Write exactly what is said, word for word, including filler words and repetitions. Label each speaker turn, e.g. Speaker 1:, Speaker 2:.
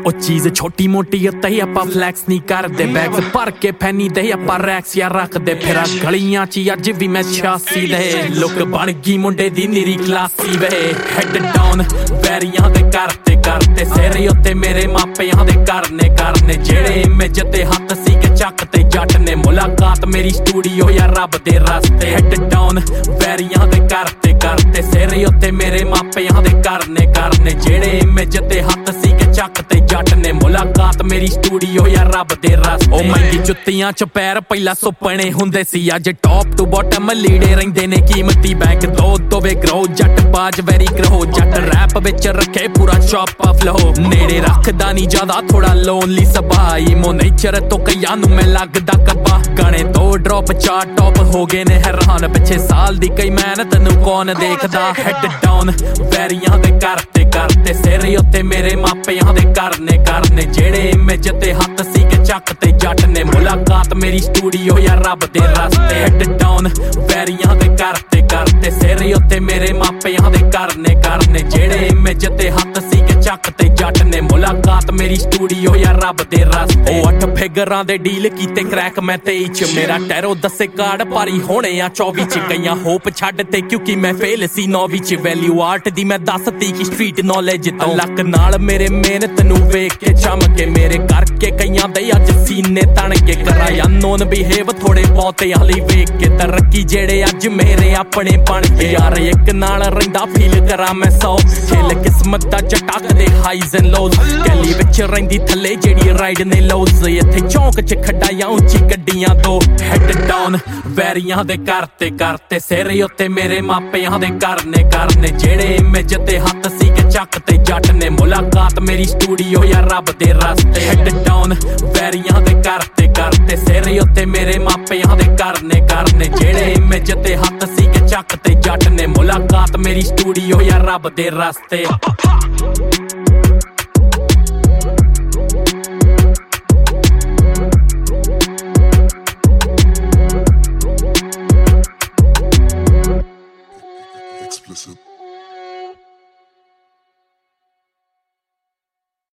Speaker 1: ਉਹ ਚੀਜ਼ ਛੋਟੀ ਮੋਟੀ ਉੱਤੇ ਆਪਾਂ ਫਲੈਕਸ ਨਹੀਂ ਕਰਦੇ ਬੈਗਸ ਭਰ ਕੇ ਫੈਨੀ ਦੇ ਆਪਾਂ ਰੈਕਸ ਯਾ ਰੱਖਦੇ ਫਿਰਾਂ ਗਲੀਆਂ 'ਚ ਅੱਜ ਵੀ ਮੈਂ ਛਿਆਸੀ ਦੇ ਲੁੱਕ ਬਣ ਗਈ ਮੁੰਡੇ ਦੀ ਨੀਰੀ ਕਲਾਸੀ ਵੇ ਹੈਡ ਡਾਊਨ ਵੈਰੀਆਂ ਦੇ ਕਰਤੇ ਕਰਤੇ ਸਿਰ ਉੱਤੇ ਮੇਰੇ ਮਾਪਿਆਂ ਦੇ ਕਰਨੇ ਕਰਨੇ ਜਿਹੜੇ ਇਮੇਜ ਤੇ ਹੱਥ ਸੀ ਕਿ ਚੱਕ ਤੇ ਜੱਟ ਨੇ ਮੁਲਾਕਾਤ ਮੇਰੀ ਸਟੂਡੀਓ ਯਾ ਰੱਬ ਦੇ ਰਸਤੇ ਹੈਡ ਡਾਊਨ ਵੈਰੀਆਂ ਦੇ ਕਰਤੇ ਕਰਤੇ ਸਿਰ ਉੱਤੇ ਮੇਰੇ ਮਾਪਿਆਂ ਦੇ ਕਰਨੇ ਕਰਨੇ ਜਿਹੜੇ ਇਮੇਜ ਤੇ ਹੱਥ ਸੀ ਕਿ ਚੱਕ ਤੇ ਜੱਟ ਨੇ ਮੁਲਾਕਾਤ ਮੇਰੀ ਸਟੂਡੀਓ ਯਾ ਰੱਬ ਦੇ ਰਸਤੇ ਉਹ ਮਹਿੰਗੀ ਜੁੱਤੀਆਂ ਚ ਪੈਰ ਪਹਿਲਾਂ ਸੁਪਨੇ ਹੁੰਦੇ ਸੀ ਅੱਜ ਟੌਪ ਟੂ ਬਾਟਮ ਲੀੜੇ ਰਹਿੰਦੇ ਨੇ ਕੀਮਤੀ ਬੈਗ ਦੋ ਦੋਵੇ ਗਰੋ ਜੱਟ ਬਾਜ ਵੈਰੀ ਗਰੋ ਜੱਟ ਰੈਪ ਵਿੱਚ ਰੱਖੇ ਪੂਰਾ ਸ਼ੌਪ ਆਫ ਲਹੋ ਨੇੜੇ ਰੱਖਦਾ ਨਹੀਂ ਜ਼ਿਆਦਾ ਥੋੜਾ ਲੋਨਲੀ ਸਬਾਈ ਮੋ ਨੇਚਰ ਤੋਂ ਕਈਆਂ ਨੂੰ ਮੈਂ ਲੱਗਦਾ ਕੱਬਾ ਗਾਣੇ ਦੋ ਡ੍ਰੌਪ ਚਾਰ ਟੌਪ ਹੋ ਗਏ ਨੇ ਹੈਰਾਨ ਪਿੱਛੇ ਸਾਲ ਦੀ ਕਈ ਮਿਹਨਤ ਨੂੰ ਕੌਣ ਦੇਖਦਾ ਹੈਡ ਡਾਊਨ ਵੈਰੀਆਂ ਦੇ ਕਰਤੇ ਕਰਤੇ ਸਿਰ ਉੱਤੇ ਮੇਰੇ ਮਾਪਿਆਂ ਦੇ ਕਰਨੇ ਕਰਨੇ ਜਿਹੜੇ ਇਮੇਜ ਤੇ ਹੱਥ ਸੀ ਕਿ ਚੱਕ ਤੇ ਜੱਟ ਨੇ ਮੁਲਾਕਾਤ ਮੇਰੀ ਸਟੂਡੀਓ ਯਾ ਰੱਬ ਦੇ ਰਸਤੇ ਹੈਡ ਡਾਊਨ ਵੈਰੀਆਂ ਦੇ ਕਰਤੇ ਕਰਤੇ ਸਿਰ ਉੱਤੇ ਮੇਰੇ ਮਾਪਿਆਂ ਦੇ ਕਰਨੇ ਕਰਨੇ ਜਿਹੜੇ ਇਮੇਜ ਤੇ ਹੱਥ ਸੀ ਕਿ ਚੱਕ ਤੇ ਜੱਟ ਨੇ ਮੁਲਾਕਾਤ ਮੇਰੀ ਸਟੂਡੀਓ ਯਾ ਰੱਬ ਦੇ ਰਸਤੇ ਉਹ ਅੱਠ ਫਿਗਰਾਂ ਦੇ ਡੀਲ ਕੀਤੇ ਕ੍ਰੈਕ ਮੈਂ ਤੇਈ ਚ ਮੇਰਾ ਟੈਰੋ ਦੱਸੇ ਕਾਰਡ ਭਾਰੀ ਹੋਣੇ ਆ ਚੌਵੀ ਚ ਗਈਆਂ ਹੋਪ ਛੱਡ ਤੇ ਕਿਉਂਕਿ ਮੈਂ ਫੇਲ ਸੀ ਨੌਵੀਂ ਚ ਵੈਲਿਊ ਆਰਟ ਦੀ ਮੈਂ ਦੱਸਤੀ ਕਿ ਸਟਰੀਟ ਨੌਲੇਜ ਤੋਂ ਲੱਕ ਨਾਲ ਮੇਰੇ ਮਿਹਨਤ ਨੂੰ ਵੇਖ ਕੇ ਚਮ ਕੇ ਮੇਰੇ ਕਰਕੇ ਕਈਆਂ ਦੇ ਅੱਜ ਸੀਨੇ ਤਣ ਕੇ ਕਰਾਇਆ ਨੋਨ ਬਿਹੇਵ ਥੋੜੇ ਬਹੁਤਿਆਂ ਲਈ ਵੇਖ ਕੇ ਤਰੱਕੀ ਜਿਹੜੇ ਅੱਜ ਮੇਰੇ ਆਪਣੇ ਬਣ ਕੇ ਯਾਰ ਇੱਕ ਨਾਲ ਰਹਿੰਦਾ ਫੀਲ ਕਰਾਂ ਮੈਂ ਸੌ ਖੇਲ ਕਿਸਮਤ ਦਾ ਚਟਾਕ ਦੇ ਹਾਈਜ਼ ਐਂਡ ਲੋਜ਼ ਗਲੀ ਵਿੱਚ ਰਹਿੰਦੀ ਥੱਲੇ ਜਿਹੜੀ ਰਾਈਡ ਨੇ ਲੋਜ਼ ਇੱਥੇ ਚੌਂਕ ਚ ਖੱਡਾਂ ਉੱਚੀ ਗੱਡੀਆਂ ਦੋ ਹੈਡ ਡਾਊਨ ਵੈਰੀਆਂ ਦੇ ਕਰਤੇ ਕਰਤੇ ਸਿਰ ਉੱਤੇ ਮੇਰੇ ਮਾਪਿਆਂ ਦੇ ਕਰਨੇ ਕਰਨੇ ਜਿਹੜੇ ਇਮੇਜ ਤੇ ਹੱਥ ਸੀ ਕਿ ਚੱਕ ਤੇ ਜੱਟ ਨੇ ਮੁਲਾਕਾਤ ਮੇਰੀ ਸਟੂਡੀਓ ਯਾ ਰੱਬ ਦੇ ਰਸਤੇ ਹੈਡ ਡਾਊਨ ਵੈਰੀਆਂ ਦੇ ਕਰਤੇ ਕਰਤੇ ਸਿਰ ਉੱਤੇ ਮੇਰੇ ਮਾਪਿਆਂ ਦੇ ਕਰਨੇ ਕਰਨੇ ਜਿਹੜੇ ਇਮੇਜ ਤੇ ਹੱਥ ਸੀ ਕਿ ਚੱਕ ਤੇ ਜੱਟ ਨੇ ਮੁਲਾਕਾਤ ਮੇਰੀ ਸਟੂਡੀਓ ਯਾ ਰੱਬ ਦੇ ਰਸਤੇ